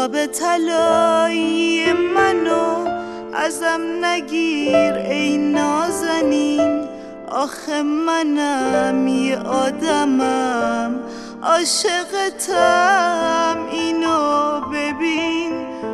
خواب طلایی منو ازم نگیر ای نازنین. آخه منم یه آدمم عاشقتم، اینو ببین.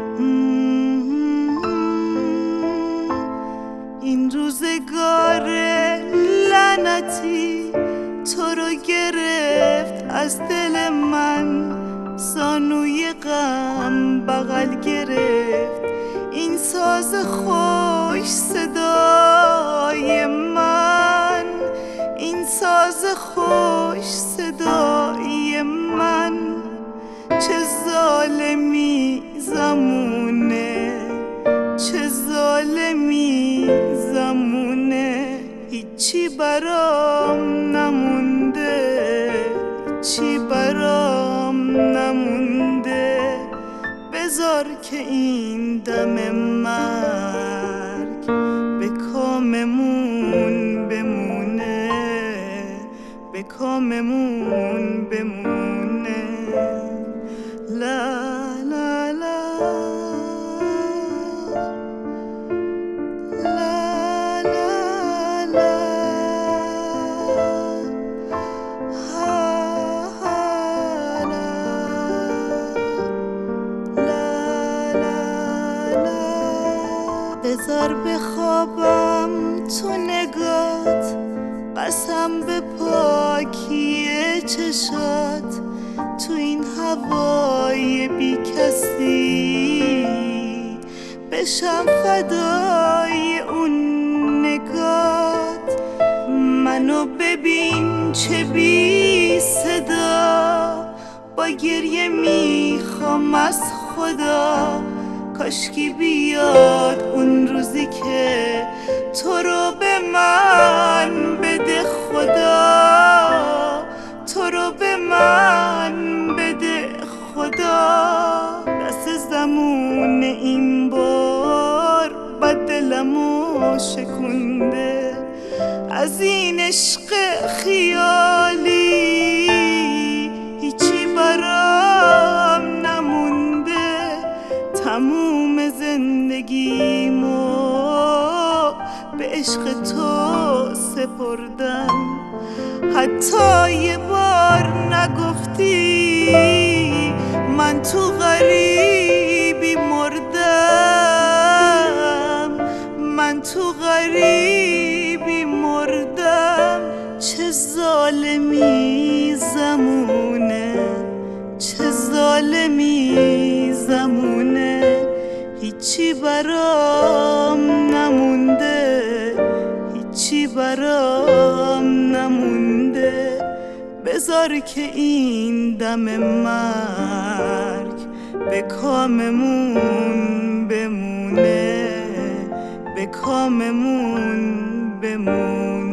این روزگار لعنتی تو رو گرفت از دل من، زانوی غم بغل گرفت این ساز خوش صدای من، این ساز خوش صدای من. چه ظالمی زمونه، چه ظالمی زمونه. هیچی برام نمونده، هیچی برام نمونده. بذار که این دم مرگ به کاممون بمونه، به کاممون بمونه. لا لا لا بذار بخوابم تو نگات، قسم به پاکی چشات. تو این هوای بی کسی بشم فدای اون نگات. منو ببین چه بی صدا، با گریه میخوام از خدا. کاشکی بیاد اون روزی که تو رو به من بده خدا، تو رو به من بده خدا. دست زمون این بار بد دلمو شکونده، از این عشق خیالی هیچی برام نمونده. تموم زندگیمو به عشق تو سپردم، حتی یه بار نگفتی من تو غریبی مردم، من تو غریبی مردم. چه ظالمی زمونه، چه ظالمی زمونه. هیچی برام نمونده، هیچی برام نمونده. بذار که این دم مرگ به کاممون بمونه، به کاممون بمونه.